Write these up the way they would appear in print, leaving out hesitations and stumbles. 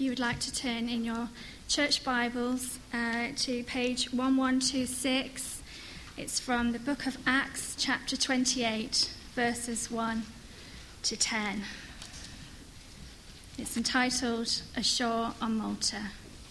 if you would like to turn in your church Bibles to page 1126. It's from the book of Acts, chapter 28, verses 1 to 10. It's entitled Ashore on Malta.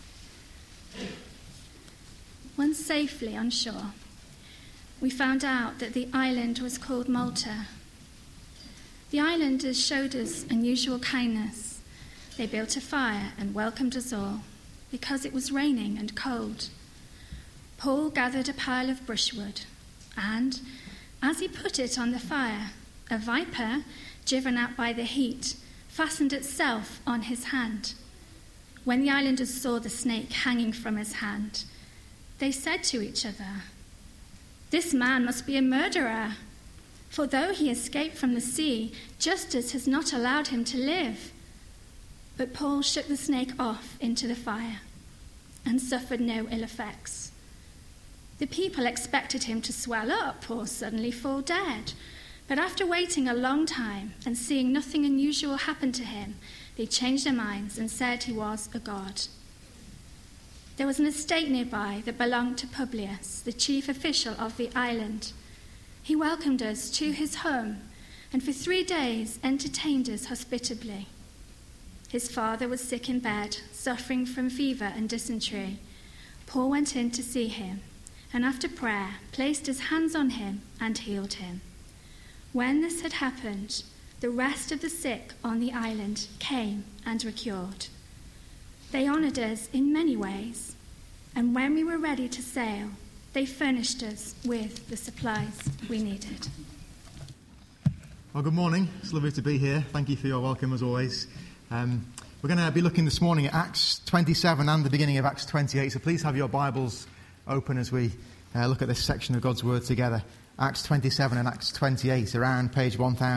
Once safely on shore, we found out that the island was called Malta. The islanders showed us unusual kindness. They built a fire and welcomed us all, because it was raining and cold. Paul gathered a pile of brushwood, and, as he put it on the fire, a viper, driven out by the heat, fastened itself on his hand. When the islanders saw the snake hanging from his hand, they said to each other, "This man must be a murderer, for though he escaped from the sea, justice has not allowed him to live." But Paul shook the snake off into the fire and suffered no ill effects. The people expected him to swell up or suddenly fall dead, but after waiting a long time and seeing nothing unusual happen to him, they changed their minds and said he was a god. There was an estate nearby that belonged to Publius, the chief official of the island. He welcomed us to his home and for 3 days entertained us hospitably. His father was sick in bed, suffering from fever and dysentery. Paul went in to see him, and after prayer, placed his hands on him and healed him. When this had happened, the rest of the sick on the island came and were cured. They honoured us in many ways, and when we were ready to sail, they furnished us with the supplies we needed. Well, good morning. It's lovely to be here. Thank you for your welcome, as always. We're going to be looking this morning at Acts 27 and the beginning of Acts 28, so please have your Bibles open as we look at this section of God's Word together. Acts 27 and Acts 28, around page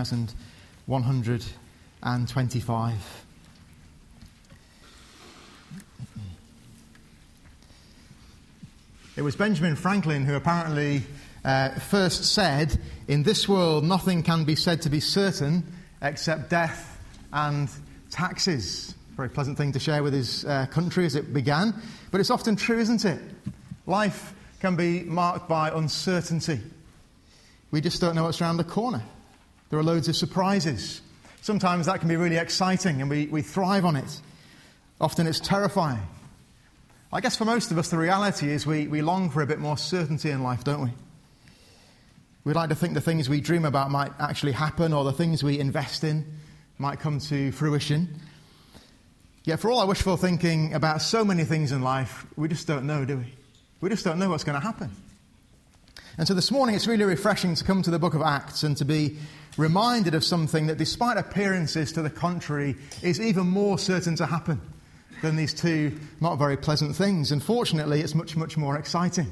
1125. It was Benjamin Franklin who apparently first said, "In this world nothing can be said to be certain except death and taxes." Very pleasant thing to share with his country as it began. But it's often true, isn't it? Life can be marked by uncertainty. We just don't know what's around the corner. There are loads of surprises. Sometimes that can be really exciting and we thrive on it. Often it's terrifying. I guess for most of us the reality is we long for a bit more certainty in life, don't we? We'd like to think the things we dream about might actually happen, or the things we invest in might come to fruition. Yet for all our wishful thinking about so many things in life, we just don't know, do we? We just don't know what's going to happen. And so this morning it's really refreshing to come to the book of Acts and to be reminded of something that, despite appearances to the contrary, is even more certain to happen than these two not very pleasant things. And fortunately, it's much, much more exciting.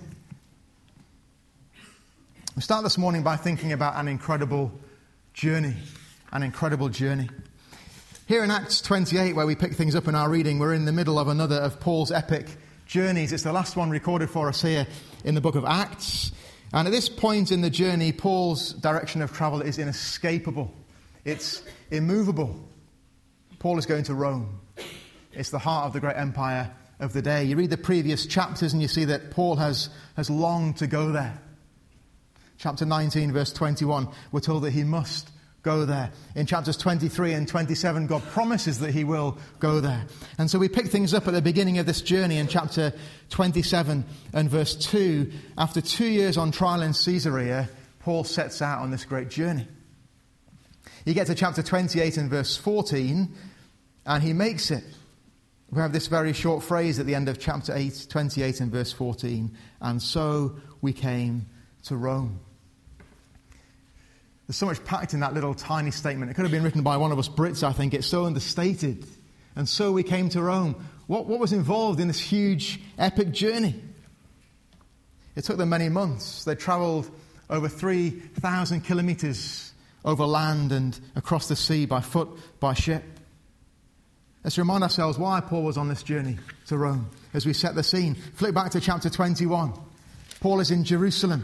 We start this morning by thinking about an incredible journey. An incredible journey. Here in Acts 28, where we pick things up in our reading, we're in the middle of another of Paul's epic journeys. It's the last one recorded for us here in the book of Acts. And at this point in the journey, Paul's direction of travel is inescapable. It's immovable. Paul is going to Rome. It's the heart of the great empire of the day. You read the previous chapters and you see that Paul has longed to go there. Chapter 19, verse 21, we're told that he must go there. In chapters 23 and 27, God promises that he will go there. And so we pick things up at the beginning of this journey in chapter 27 and verse 2. After 2 years on trial in Caesarea, Paul sets out on this great journey. You get to chapter 28 and verse 14, and he makes it. We have this very short phrase at the end of chapter 28 and verse 14. And so we came to Rome. There's so much packed in that little tiny statement. It could have been written by one of us Brits, I think. It's so understated. And so we came to Rome. What was involved in this huge, epic journey? It took them many months. They travelled over 3,000 kilometres over land and across the sea, by foot, by ship. Let's remind ourselves why Paul was on this journey to Rome as we set the scene. Flip back to chapter 21. Paul is in Jerusalem.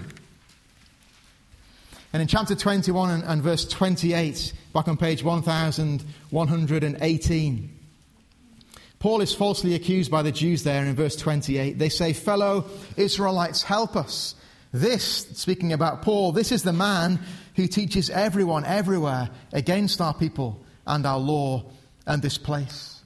And in chapter 21 and verse 28, back on page 1118, Paul is falsely accused by the Jews there in verse 28. They say, "Fellow Israelites, help us." This, speaking about Paul, this is the man who teaches everyone everywhere against our people and our law and this place.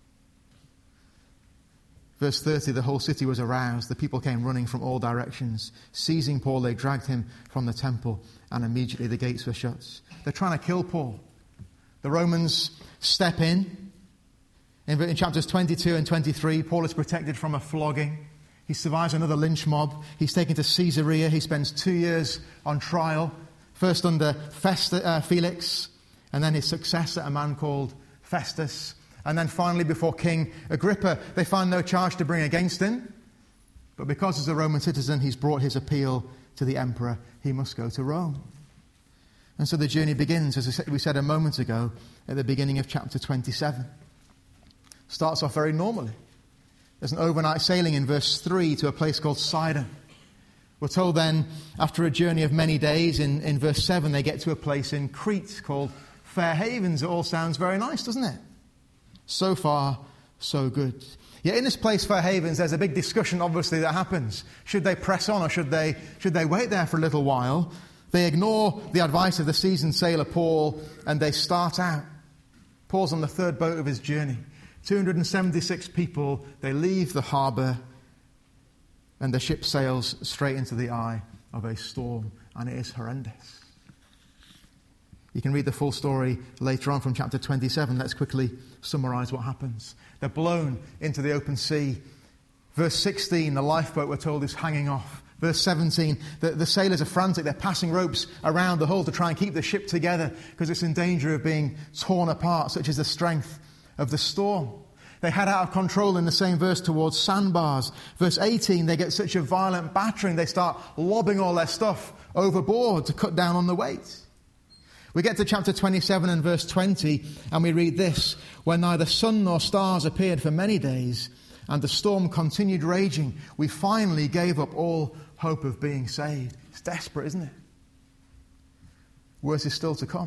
Verse 30, the whole city was aroused. The people came running from all directions. Seizing Paul, they dragged him from the temple, and immediately the gates were shut. They're trying to kill Paul. The Romans step in. In chapters 22 and 23, Paul is protected from a flogging. He survives another lynch mob. He's taken to Caesarea. He spends 2 years on trial, first under Felix, and then his successor, a man called Festus. And then finally, before King Agrippa, they find no charge to bring against him. But because he's a Roman citizen, he's brought his appeal to the emperor. He must go to Rome. And so the journey begins, as we said a moment ago, at the beginning of chapter 27. Starts off very normally. There's an overnight sailing in verse 3 to a place called Sidon. We're told then, after a journey of many days, in verse 7, they get to a place in Crete called Fair Havens. It all sounds very nice, doesn't it? So far, so good. Yet in this place, Fair Havens, there's a big discussion, obviously, that happens. Should they press on or should they wait there for a little while? They ignore the advice of the seasoned sailor Paul, and they start out. Paul's on the third boat of his journey. 276 people, they leave the harbour, and the ship sails straight into the eye of a storm, and it is horrendous. You can read the full story later on from chapter 27. Let's quickly summarise what happens. They're blown into the open sea. Verse 16, the lifeboat, we're told, is hanging off. Verse 17, the sailors are frantic. They're passing ropes around the hull to try and keep the ship together because it's in danger of being torn apart, such is the strength of the storm. They head out of control in the same verse towards sandbars. Verse 18, they get such a violent battering, they start lobbing all their stuff overboard to cut down on the weight. We get to chapter 27 and verse 20, and we read this: "When neither sun nor stars appeared for many days, and the storm continued raging, we finally gave up all hope of being saved." It's desperate, isn't it? Worse is still to come.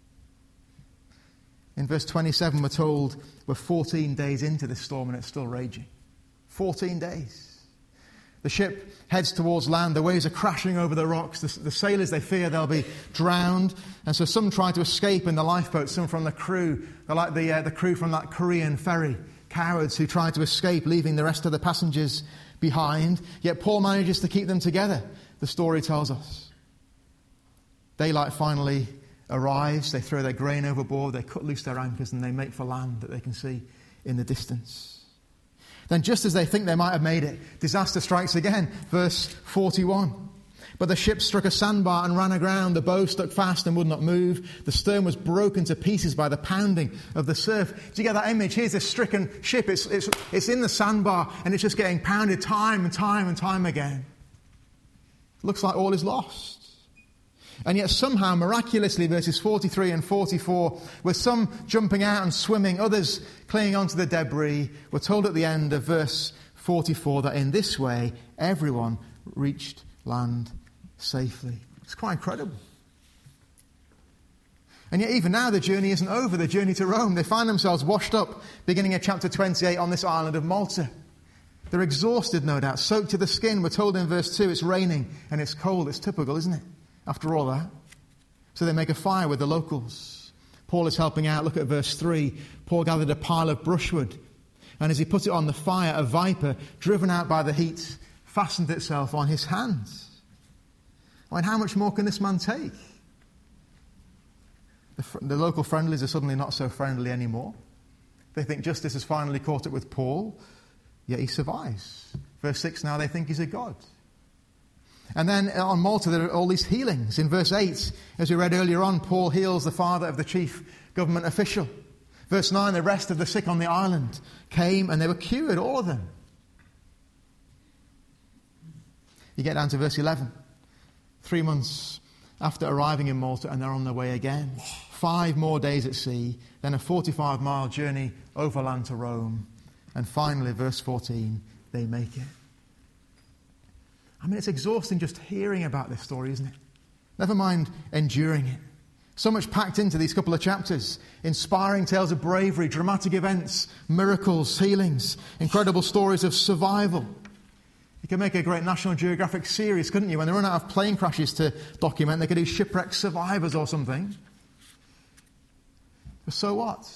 In verse 27, we're told we're 14 days into this storm and it's still raging. 14 days. The ship heads towards land. The waves are crashing over the rocks. The sailors, they fear they'll be drowned. And so some try to escape in the lifeboat, some from the crew. They're like the crew from that Korean ferry. Cowards who try to escape, leaving the rest of the passengers behind. Yet Paul manages to keep them together, the story tells us. Daylight finally arrives. They throw their grain overboard. They cut loose their anchors and they make for land that they can see in the distance. Then just as they think they might have made it, disaster strikes again. Verse 41. "But the ship struck a sandbar and ran aground. The bow stuck fast and would not move. The stern was broken to pieces by the pounding of the surf." Do you get that image? Here's this stricken ship. It's in the sandbar and it's just getting pounded time and time and time again. It looks like all is lost. And yet somehow, miraculously, verses 43 and 44, with some jumping out and swimming, others clinging onto the debris, we're told at the end of verse 44 that in this way, everyone reached land safely. It's quite incredible. And yet even now, the journey isn't over, the journey to Rome. They find themselves washed up, beginning at chapter 28, on this island of Malta. They're exhausted, no doubt, soaked to the skin. We're told in verse 2, it's raining and it's cold. It's typical, isn't it? After all that. So they make a fire with the locals. Paul is helping out. Look at verse 3. Paul gathered a pile of brushwood, and as he put it on the fire, a viper, driven out by the heat, fastened itself on his hands. I mean, how much more can this man take? The local friendlies are suddenly not so friendly anymore. They think justice has finally caught up with Paul, yet he survives. Verse 6, now they think he's a god. And then on Malta, there are all these healings. In verse 8, as we read earlier on, Paul heals the father of the chief government official. Verse 9, the rest of the sick on the island came and they were cured, all of them. You get down to verse 11. 3 months after arriving in Malta, and they're on their way again. 5 more days at sea, then a 45-mile journey overland to Rome. And finally, verse 14, they make it. I mean, it's exhausting just hearing about this story, isn't it? Never mind enduring it. So much packed into these couple of chapters. Inspiring tales of bravery, dramatic events, miracles, healings, incredible stories of survival. You could make a great National Geographic series, couldn't you? When they run out of plane crashes to document, they could do shipwreck survivors or something. But so what?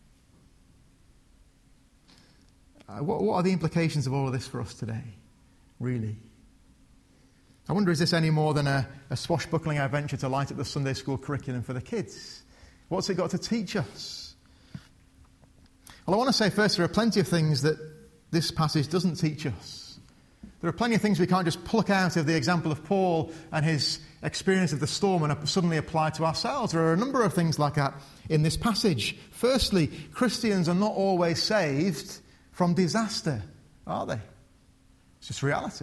What are the implications of all of this for us today, really? I wonder, is this any more than a swashbuckling adventure to light up the Sunday school curriculum for the kids? What's it got to teach us? Well, I want to say first, there are plenty of things that this passage doesn't teach us. There are plenty of things we can't just pluck out of the example of Paul and his experience of the storm and suddenly apply to ourselves. There are a number of things like that in this passage. Firstly, Christians are not always saved from disaster, are they? It's just reality.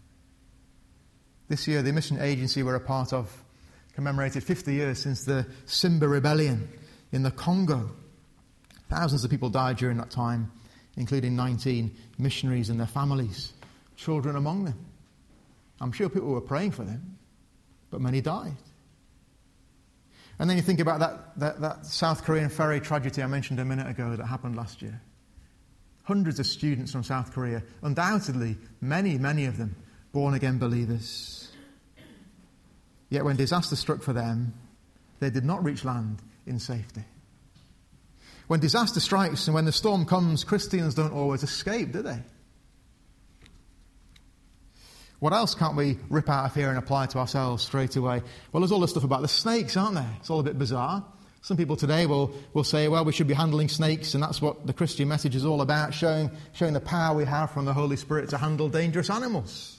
This year, the mission agency we're a part of commemorated 50 years since the Simba rebellion in the Congo. Thousands of people died during that time, including 19 missionaries and their families, children among them. I'm sure people were praying for them, but many died. And then you think about that South Korean ferry tragedy I mentioned a minute ago that happened last year. Hundreds of students from South Korea, undoubtedly many of them born-again believers. Yet when disaster struck for them, they did not reach land in safety. When disaster strikes and when the storm comes, Christians don't always escape, do they? What else can't we rip out of here and apply to ourselves straight away? Well, there's all this stuff about the snakes, aren't there? It's all a bit bizarre. Some people today will say, well, we should be handling snakes, and that's what the Christian message is all about, showing the power we have from the Holy Spirit to handle dangerous animals.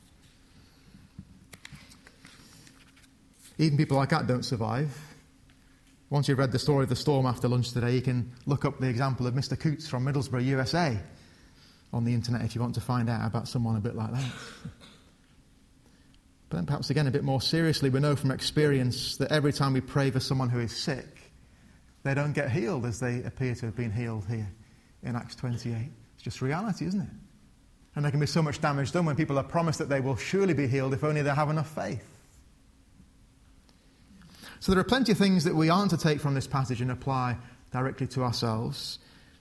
Even people like that don't survive. Once you've read the story of the storm after lunch today, you can look up the example of Mr. Coots from Middlesbrough, USA, on the internet if you want to find out about someone a bit like that. But then perhaps again, a bit more seriously, we know from experience that every time we pray for someone who is sick, they don't get healed as they appear to have been healed here in Acts 28. It's just reality, isn't it? And there can be so much damage done when people are promised that they will surely be healed if only they have enough faith. So there are plenty of things that we aren't to take from this passage and apply directly to ourselves.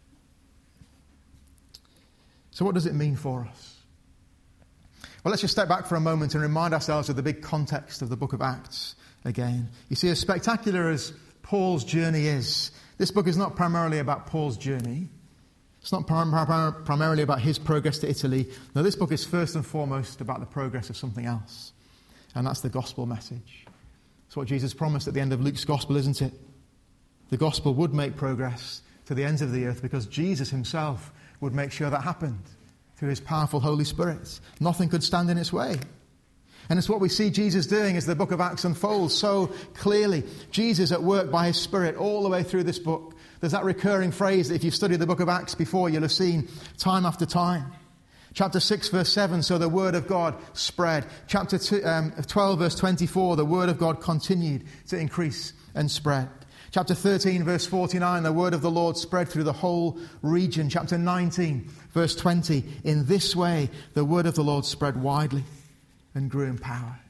So what does it mean for us? Well, let's just step back for a moment and remind ourselves of the big context of the book of Acts again. You see, as spectacular as Paul's journey is, this book is not primarily about Paul's journey. It's not primarily about his progress to Italy. No, this book is first and foremost about the progress of something else. And that's the gospel message. It's what Jesus promised at the end of Luke's gospel, isn't it? The gospel would make progress to the ends of the earth because Jesus himself would make sure that happened through his powerful Holy Spirit. Nothing could stand in its way. And it's what we see Jesus doing as the book of Acts unfolds so clearly. Jesus at work by his Spirit all the way through this book. There's that recurring phrase that if you've studied the book of Acts before, you'll have seen time after time. Chapter 6, verse 7, so the word of God spread. Chapter 12, verse 24, the word of God continued to increase and spread. Chapter 13, verse 49, the word of the Lord spread through the whole region. Chapter 19, verse 20, in this way the word of the Lord spread widely and grew in power.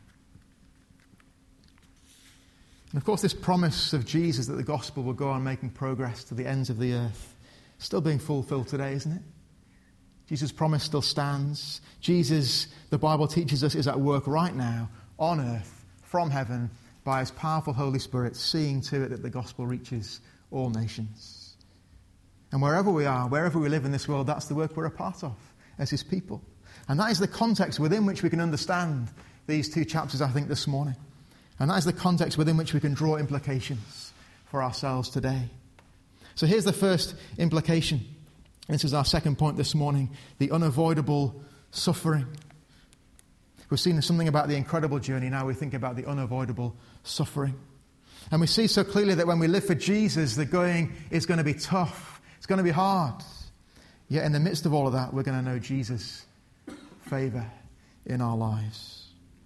And of course, this promise of Jesus that the gospel will go on making progress to the ends of the earth, still being fulfilled today, isn't it? Jesus' promise still stands. Jesus, the Bible teaches us, is at work right now on earth, from heaven, by his powerful Holy Spirit, seeing to it that the gospel reaches all nations. And wherever we are, wherever we live in this world, that's the work we're a part of as his people. And that is the context within which we can understand these two chapters, I think, this morning. And that is the context within which we can draw implications for ourselves today. So here's the first implication. This is our second point this morning, the unavoidable suffering. We've seen something about the incredible journey, now we think about the unavoidable suffering. And we see so clearly that when we live for Jesus, the going is going to be tough. It's going to be hard. Yet in the midst of all of that, we're going to know Jesus' favour in our lives.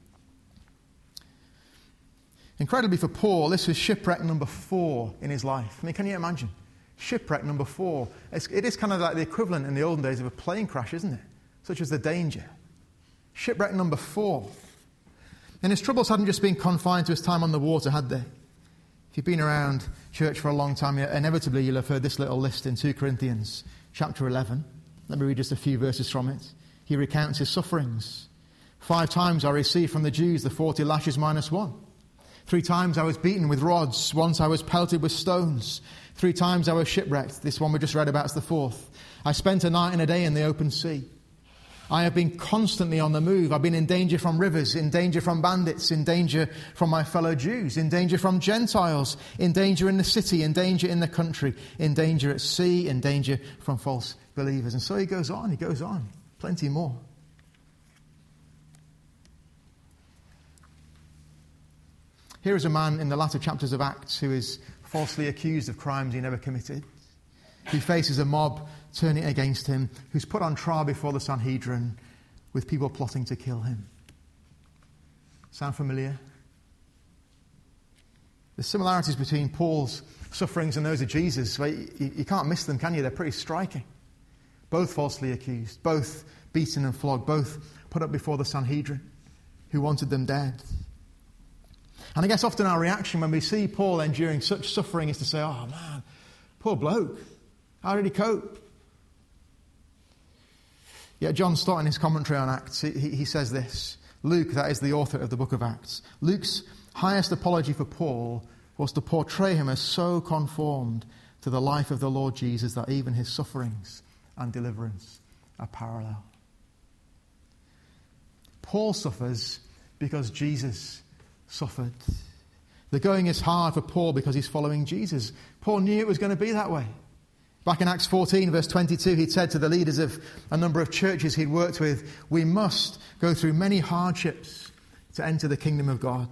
Incredibly for Paul, this was shipwreck number 4 in his life. I mean, can you imagine? Shipwreck number 4. It is kind of like the equivalent in the olden days of a plane crash, isn't it? Such as the danger. Shipwreck number 4. And his troubles hadn't just been confined to his time on the water, had they? If you've been around church for a long time, inevitably you'll have heard this little list in 2 Corinthians chapter 11. Let me read just a few verses from it. He recounts his sufferings. 5 times I received from the Jews the 40 lashes minus 1. 3 times I was beaten with rods. Once I was pelted with stones. 3 times I was shipwrecked. This one we just read about is the 4th. I spent a night and a day in the open sea. I have been constantly on the move. I've been in danger from rivers, in danger from bandits, in danger from my fellow Jews, in danger from Gentiles, in danger in the city, in danger in the country, in danger at sea, in danger from false believers. And so he goes on, plenty more. Here is a man in the latter chapters of Acts who is falsely accused of crimes he never committed. He faces a mob turning against him, who's put on trial before the Sanhedrin with people plotting to kill him. Sound familiar? The similarities between Paul's sufferings and those of Jesus, well, you can't miss them, can you? They're pretty striking. Both falsely accused, both beaten and flogged, both put up before the Sanhedrin, who wanted them dead. And I guess often our reaction when we see Paul enduring such suffering is to say, oh man, poor bloke, how did he cope? Yet John Stott, in his commentary on Acts, he says this. Luke, that is the author of the book of Acts, Luke's highest apology for Paul was to portray him as so conformed to the life of the Lord Jesus that even his sufferings and deliverance are parallel. Paul suffers because Jesus suffered. The going is hard for Paul because he's following Jesus. Paul knew it was going to be that way. Back in Acts 14, verse 22, he'd said to the leaders of a number of churches he'd worked with, we must go through many hardships to enter the kingdom of God.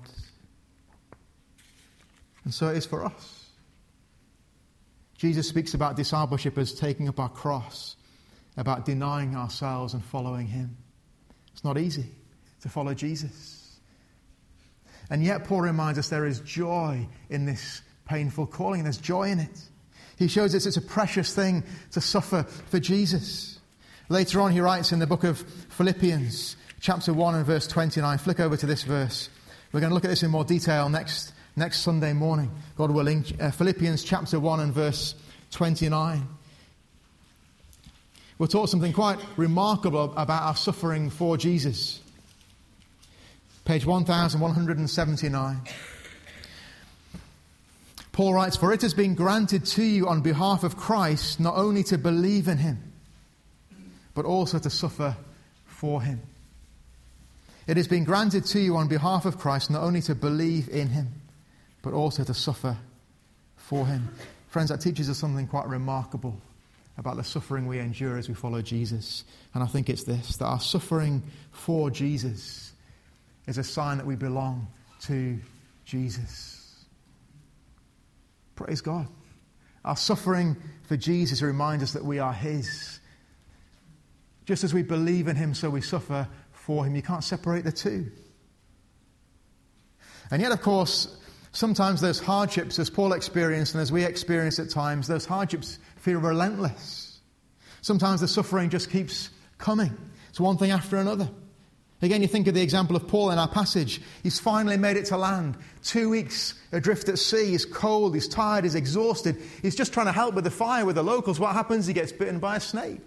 And so it is for us. Jesus speaks about discipleship as taking up our cross, about denying ourselves and following him. It's not easy to follow Jesus. And yet Paul reminds us there is joy in this painful calling. There's joy in it. He shows us it's a precious thing to suffer for Jesus. Later on he writes in the book of Philippians, chapter 1 and verse 29. Flick over to this verse. We're going to look at this in more detail next Sunday morning, God willing. Philippians chapter 1 and verse 29. We're taught something quite remarkable about our suffering for Jesus. Page 1179. Paul writes, for it has been granted to you on behalf of Christ not only to believe in him, but also to suffer for him. It has been granted to you on behalf of Christ not only to believe in him, but also to suffer for him. Friends, that teaches us something quite remarkable about the suffering we endure as we follow Jesus. And I think it's this, that our suffering for Jesus is a sign that we belong to Jesus. Praise God. Our suffering for Jesus reminds us that we are his. Just as we believe in him, so we suffer for him. You can't separate the two. And yet, of course, sometimes those hardships, as Paul experienced and as we experience at times, those hardships feel relentless. Sometimes the suffering just keeps coming. It's one thing after another. Again, you think of the example of Paul in our passage. He's finally made it to land. 2 weeks adrift at sea. He's cold, he's tired, he's exhausted. He's just trying to help with the fire with the locals. What happens? He gets bitten by a snake.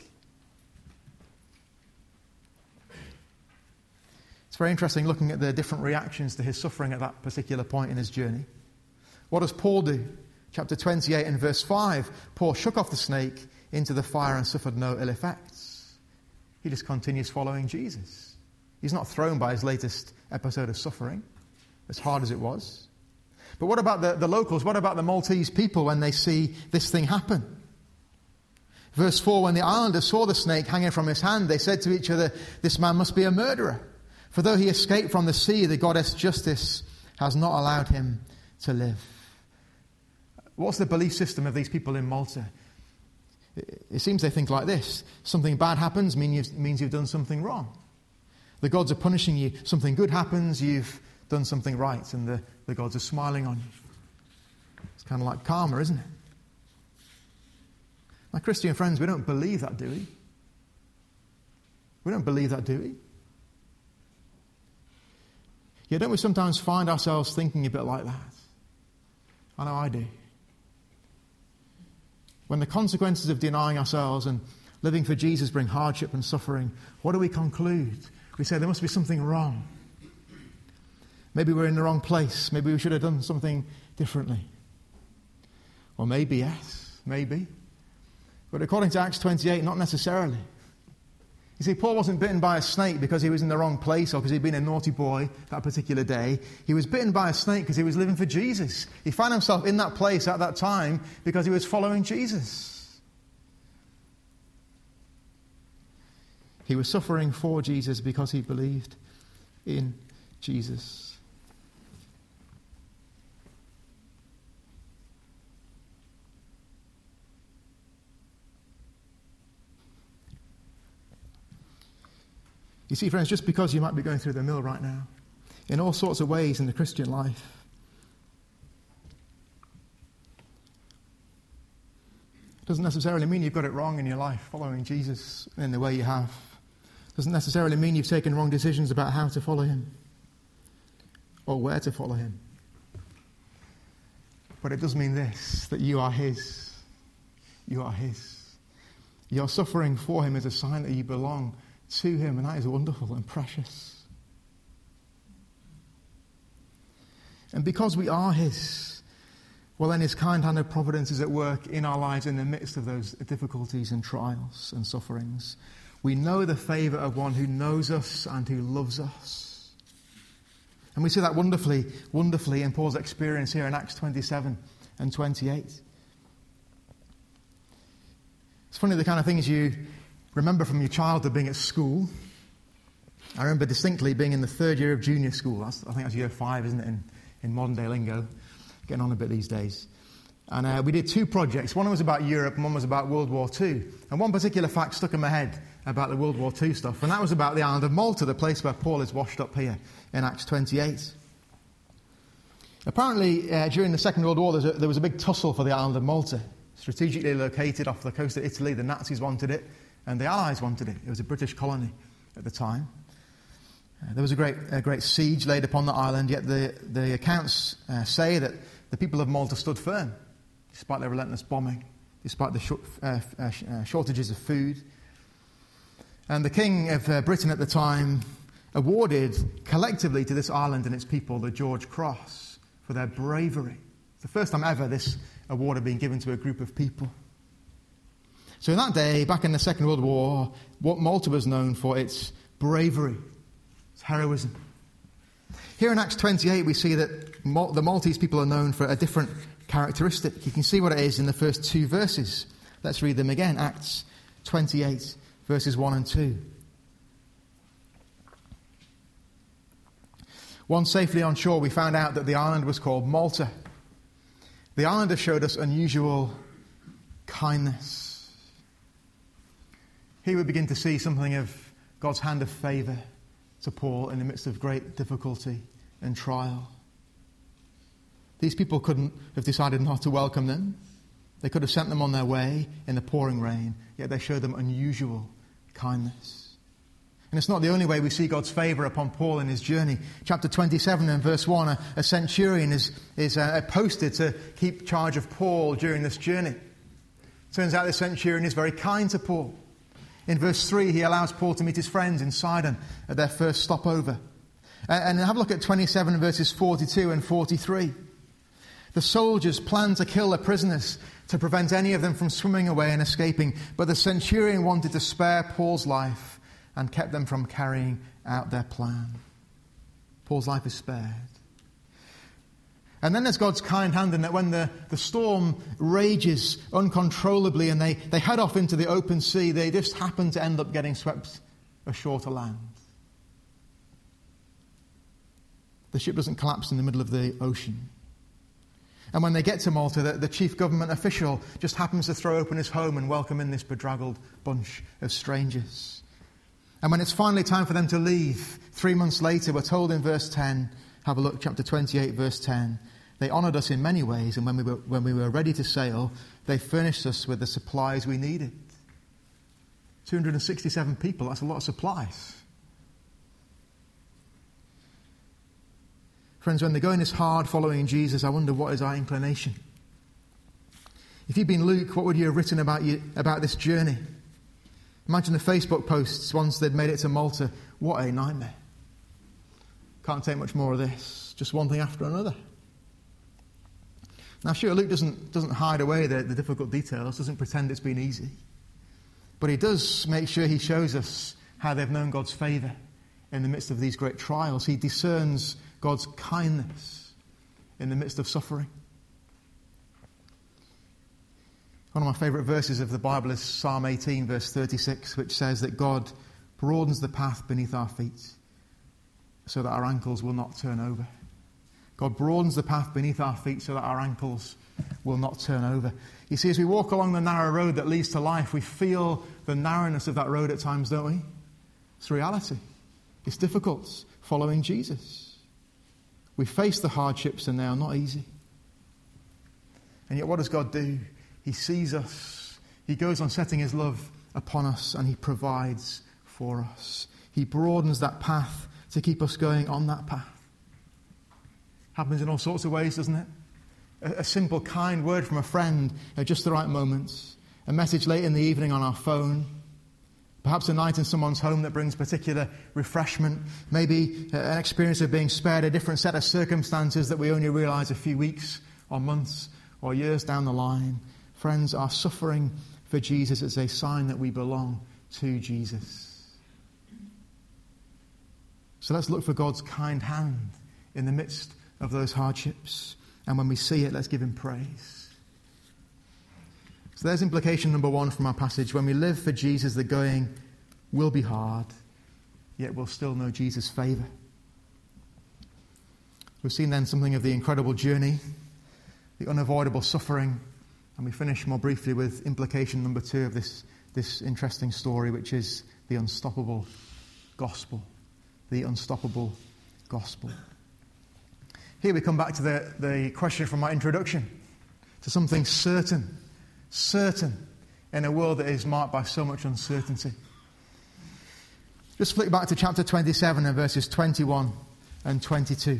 It's very interesting looking at the different reactions to his suffering at that particular point in his journey. What does Paul do? Chapter 28 and verse 5. Paul shook off the snake into the fire and suffered no ill effects. He just continues following Jesus. He's not thrown by his latest episode of suffering, as hard as it was. But what about the locals? What about the Maltese people when they see this thing happen? Verse 4, when the islanders saw the snake hanging from his hand, they said to each other, this man must be a murderer. For though he escaped from the sea, the goddess Justice has not allowed him to live. What's the belief system of these people in Malta? It seems they think like this. Something bad happens means you've done something wrong. The gods are punishing you. Something good happens, you've done something right, and the gods are smiling on you. It's kind of like karma, isn't it? My Christian friends, we don't believe that, do we? We don't believe that, do we? Yeah, don't we sometimes find ourselves thinking a bit like that? I know I do. When the consequences of denying ourselves and living for Jesus bring hardship and suffering, what do we conclude? We say there must be something wrong. Maybe we're in the wrong place. Maybe we should have done something differently. Or maybe, yes, maybe. But according to Acts 28, not necessarily. You see, Paul wasn't bitten by a snake because he was in the wrong place or because he'd been a naughty boy that particular day. He was bitten by a snake because he was living for Jesus. He found himself in that place at that time because he was following Jesus. He was suffering for Jesus because he believed in Jesus. You see, friends, just because you might be going through the mill right now, in all sorts of ways in the Christian life, doesn't necessarily mean you've got it wrong in your life, following Jesus in the way you have. Doesn't necessarily mean you've taken wrong decisions about how to follow him or where to follow him. But it does mean this, that you are his. You are his. Your suffering for him is a sign that you belong to him, and that is wonderful and precious. And because we are his, well, then his kind-handed providence is at work in our lives in the midst of those difficulties and trials and sufferings. We know the favour of one who knows us and who loves us. And we see that wonderfully in Paul's experience here in Acts 27 and 28. It's funny, the kind of things you remember from your childhood being at school. I remember distinctly being in the third year of junior school. I think that's year 5, isn't it, in modern day lingo. Getting on a bit these days. And we did 2 projects. One was about Europe and one was about World War II. And one particular fact stuck in my head about the World War II stuff, and that was about the island of Malta, the place where Paul is washed up here in Acts 28. Apparently, during the Second World War, there was a big tussle for the island of Malta. Strategically located off the coast of Italy, the Nazis wanted it, and the Allies wanted it. It was a British colony at the time. There was a great siege laid upon the island, yet the accounts say that the people of Malta stood firm, despite their relentless bombing, despite the shortages of food. And the King of Britain at the time awarded collectively to this island and its people the George Cross for their bravery. It's the first time ever this award had been given to a group of people. So in that day, back in the Second World War, what Malta was known for, its bravery, its heroism. Here in Acts 28, we see that the Maltese people are known for a different characteristic. You can see what it is in the first 2 verses. Let's read them again. Acts 28, verses 1 and 2. Once safely on shore, we found out that the island was called Malta. The islanders showed us unusual kindness. Here we begin to see something of God's hand of favour to Paul in the midst of great difficulty and trial. These people couldn't have decided not to welcome them. They could have sent them on their way in the pouring rain, yet they showed them unusual kindness. And it's not the only way we see God's favour upon Paul in his journey. Chapter 27 and verse 1, a centurion is posted to keep charge of Paul during this journey. Turns out the centurion is very kind to Paul. In verse 3, he allows Paul to meet his friends in Sidon at their first stopover. And have a look at 27 verses 42 and 43. The soldiers planned to kill the prisoners to prevent any of them from swimming away and escaping, but the centurion wanted to spare Paul's life and kept them from carrying out their plan. Paul's life is spared. And then there's God's kind hand in that when the storm rages uncontrollably and they head off into the open sea, they just happen to end up getting swept ashore to land. The ship doesn't collapse in the middle of the ocean. And when they get to Malta, the chief government official just happens to throw open his home and welcome in this bedraggled bunch of strangers. And when it's finally time for them to leave, 3 months later, we're told in verse 10, have a look, chapter 28, verse 10, they honoured us in many ways, and when we were ready to sail, they furnished us with the supplies we needed. 267 people, that's a lot of supplies. Friends, when the going is hard following Jesus, I wonder what is our inclination. If you'd been Luke, what would you have written about this journey? Imagine the Facebook posts once they'd made it to Malta. What a nightmare. Can't take much more of this. Just one thing after another. Now, sure, Luke doesn't hide away the difficult details, doesn't pretend it's been easy. But he does make sure he shows us how they've known God's favour in the midst of these great trials. He discerns God's kindness in the midst of suffering. One of my favourite verses of the Bible is Psalm 18, verse 36, which says that God broadens the path beneath our feet so that our ankles will not turn over. God broadens the path beneath our feet so that our ankles will not turn over. You see, as we walk along the narrow road that leads to life, we feel the narrowness of that road at times, don't we? It's reality. It's difficult following Jesus. We face the hardships and they are not easy. And yet what does God do? He sees us. He goes on setting his love upon us and he provides for us. He broadens that path to keep us going on that path. Happens in all sorts of ways, doesn't it? A simple, kind word from a friend at just the right moment. A message late in the evening on our phone. Perhaps a night in someone's home that brings particular refreshment. Maybe an experience of being spared a different set of circumstances that we only realise a few weeks or months or years down the line. Friends, our suffering for Jesus is a sign that we belong to Jesus. So let's look for God's kind hand in the midst of those hardships. And when we see it, let's give him praise. So there's implication number one from our passage. When we live for Jesus, the going will be hard, yet we'll still know Jesus' favour. We've seen then something of the incredible journey, the unavoidable suffering, and we finish more briefly with implication number two of this interesting story, which is the unstoppable gospel. The unstoppable gospel. Here we come back to the question from my introduction, to something certain in a world that is marked by so much uncertainty. Just flick back to chapter 27 and verses 21 and 22.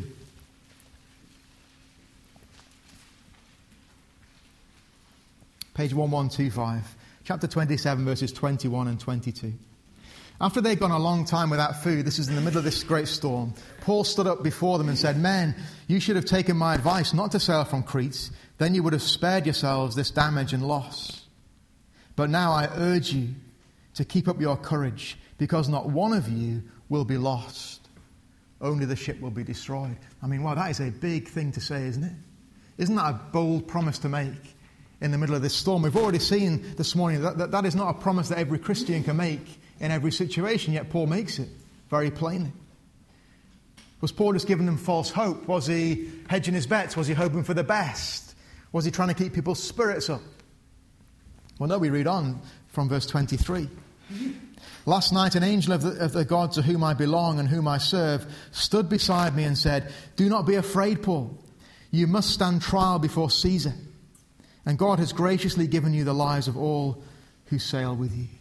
Page 1125. Chapter 27, verses 21 and 22. After they'd gone a long time without food, this is in the middle of this great storm, Paul stood up before them and said, "Men, you should have taken my advice not to sail from Crete. Then you would have spared yourselves this damage and loss. But now I urge you to keep up your courage, because not one of you will be lost. Only the ship will be destroyed." I mean, wow, that is a big thing to say, isn't it? Isn't that a bold promise to make in the middle of this storm? We've already seen this morning that is not a promise that every Christian can make in every situation, yet Paul makes it very plainly. Was Paul just giving them false hope? Was he hedging his bets? Was he hoping for the best? Was he trying to keep people's spirits up? Well, no, we read on from verse 23. "Last night an angel of the God to whom I belong and whom I serve stood beside me and said, 'Do not be afraid, Paul. You must stand trial before Caesar. And God has graciously given you the lives of all who sail with you.'"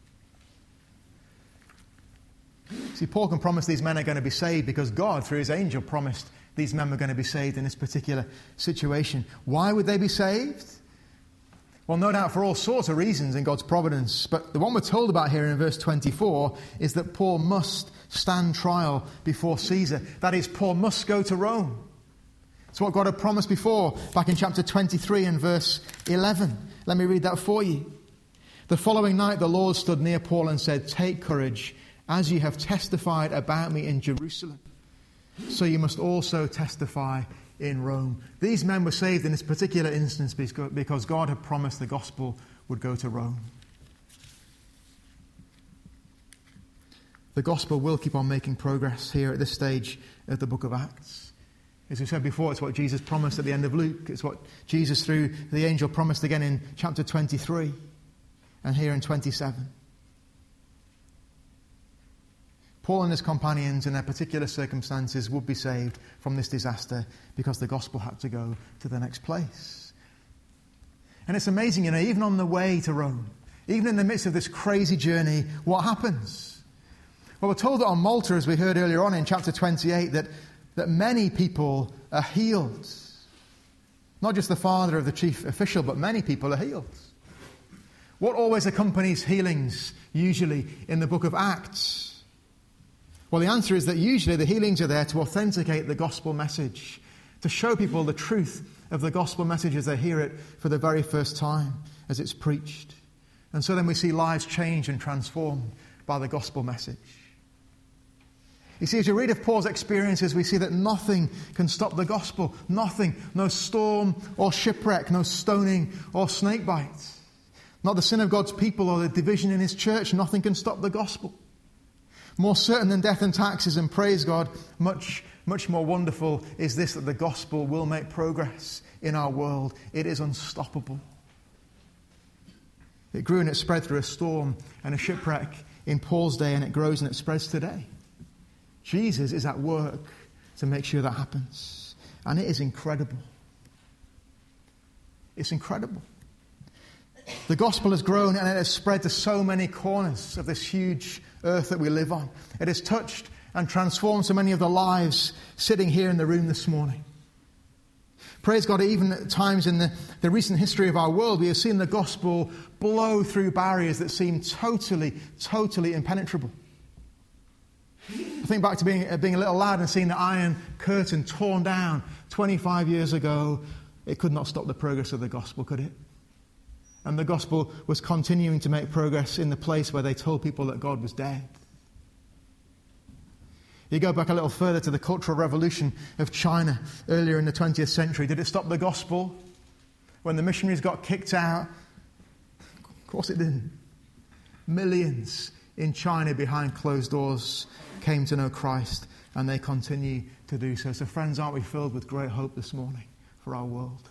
See, Paul can promise these men are going to be saved because God, through his angel, promised these men were going to be saved in this particular situation. Why would they be saved? Well, no doubt for all sorts of reasons in God's providence. But the one we're told about here in verse 24 is that Paul must stand trial before Caesar. That is, Paul must go to Rome. It's what God had promised before, back in chapter 23 and verse 11. Let me read that for you. "The following night the Lord stood near Paul and said, 'Take courage, as you have testified about me in Jerusalem, so you must also testify in Rome.'" These men were saved in this particular instance because God had promised the gospel would go to Rome. The gospel will keep on making progress here at this stage of the book of Acts. As we said before, it's what Jesus promised at the end of Luke. It's what Jesus, through the angel, promised again in chapter 23 and here in 27. Paul and his companions in their particular circumstances would be saved from this disaster because the gospel had to go to the next place. And it's amazing, even on the way to Rome, even in the midst of this crazy journey, what happens? Well, we're told that on Malta, as we heard earlier on in chapter 28, that that many people are healed. Not just the father of the chief official, but many people are healed. What always accompanies healings, usually, in the book of Acts? Well, the answer is that usually the healings are there to authenticate the gospel message, to show people the truth of the gospel message as they hear it for the very first time, as it's preached. And so then we see lives changed and transformed by the gospel message. You see, as you read of Paul's experiences, we see that nothing can stop the gospel. Nothing. No storm or shipwreck, no stoning or snakebite. Not the sin of God's people or the division in his church. Nothing can stop the gospel. More certain than death and taxes, and praise God, much more wonderful is this, that the gospel will make progress in our world. It is unstoppable. It grew and it spread through a storm and a shipwreck in Paul's day, and it grows and it spreads today. Jesus is at work to make sure that happens. And it is incredible. It's incredible. The gospel has grown and it has spread to so many corners of this huge earth that we live on. It has touched and transformed so many of the lives sitting here in the room this morning. Praise God, even at times in the recent history of our world, we have seen the gospel blow through barriers that seem totally impenetrable. I think back to being a little lad and seeing the Iron Curtain torn down 25 years ago. It could not stop the progress of the gospel, could it? And the gospel was continuing to make progress in the place where they told people that God was dead. You go back a little further to the Cultural Revolution of China earlier in the 20th century. Did it stop the gospel when the missionaries got kicked out? Of course it didn't. Millions in China behind closed doors came to know Christ, and they continue to do so. So friends, aren't we filled with great hope this morning for our world?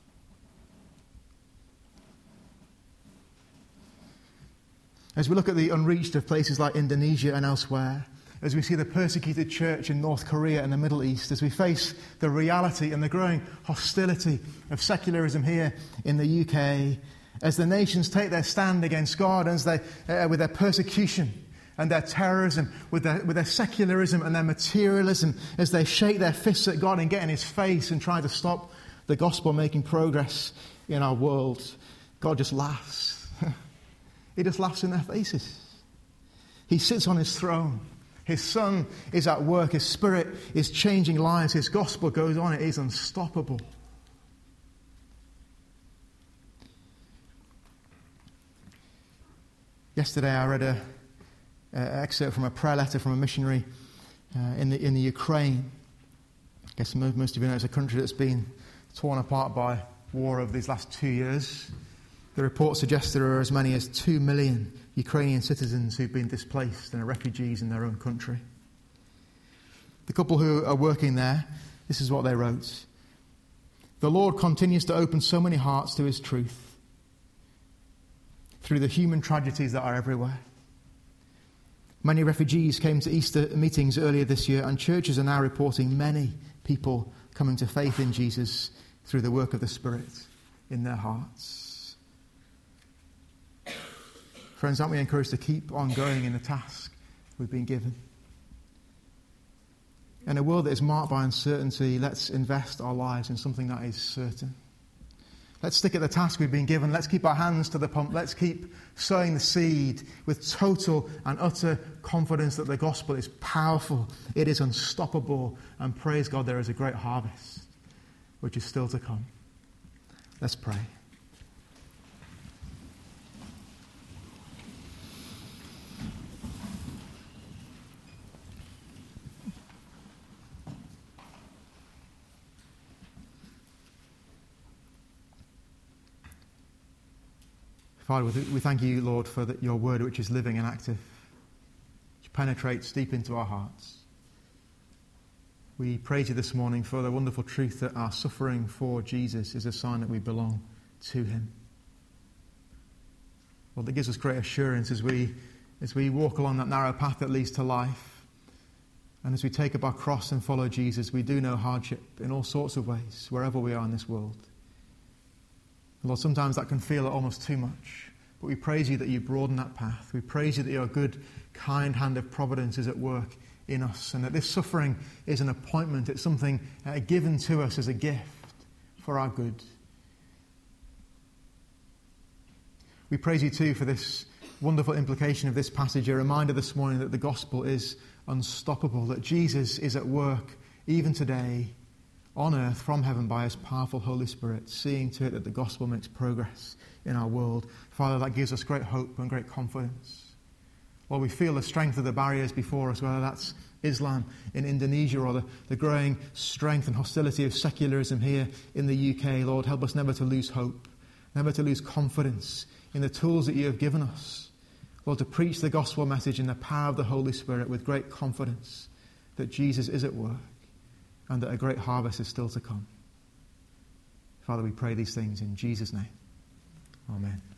As we look at the unreached of places like Indonesia and elsewhere, as we see the persecuted church in North Korea and the Middle East, as we face the reality and the growing hostility of secularism here in the UK, as the nations take their stand against God, as they, with their persecution and their terrorism, with their secularism and their materialism, as they shake their fists at God and get in his face and try to stop the gospel making progress in our world, God just laughs. He just laughs in their faces. He sits on his throne. His Son is at work. His Spirit is changing lives. His gospel goes on. It is unstoppable. Yesterday I read an excerpt from a prayer letter from a missionary in the Ukraine. I guess most of you know it's a country that's been torn apart by war over these last 2 years. The report suggests there are as many as 2 million Ukrainian citizens who've been displaced and are refugees in their own country. The couple who are working there, this is what they wrote. The Lord continues to open so many hearts to his truth through the human tragedies that are everywhere. Many refugees came to Easter meetings earlier this year, and churches are now reporting many people coming to faith in Jesus through the work of the Spirit in their hearts. Friends, aren't we encouraged to keep on going in the task we've been given? In a world that is marked by uncertainty, let's invest our lives in something that is certain. Let's stick at the task we've been given. Let's keep our hands to the pump. Let's keep sowing the seed with total and utter confidence that the gospel is powerful. It is unstoppable. And praise God, there is a great harvest which is still to come. Let's pray. Father, we thank you, Lord, for your word which is living and active, which penetrates deep into our hearts. We praise you this morning for the wonderful truth that our suffering for Jesus is a sign that we belong to him. Lord, that gives us great assurance as we walk along that narrow path that leads to life. And as we take up our cross and follow Jesus, we do know hardship in all sorts of ways, wherever we are in this world. Lord, sometimes that can feel almost too much. But we praise you that you broaden that path. We praise you that your good, kind hand of providence is at work in us, and that this suffering is an appointment. It's something given to us as a gift for our good. We praise you too for this wonderful implication of this passage, a reminder this morning that the gospel is unstoppable, that Jesus is at work even today on earth from heaven by his powerful Holy Spirit, seeing to it that the gospel makes progress in our world. Father, that gives us great hope and great confidence. Lord, we feel the strength of the barriers before us, whether that's Islam in Indonesia or the growing strength and hostility of secularism here in the UK. Lord, help us never to lose hope, never to lose confidence in the tools that you have given us. Lord, to preach the gospel message in the power of the Holy Spirit with great confidence that Jesus is at work and that a great harvest is still to come. Father, we pray these things in Jesus' name. Amen.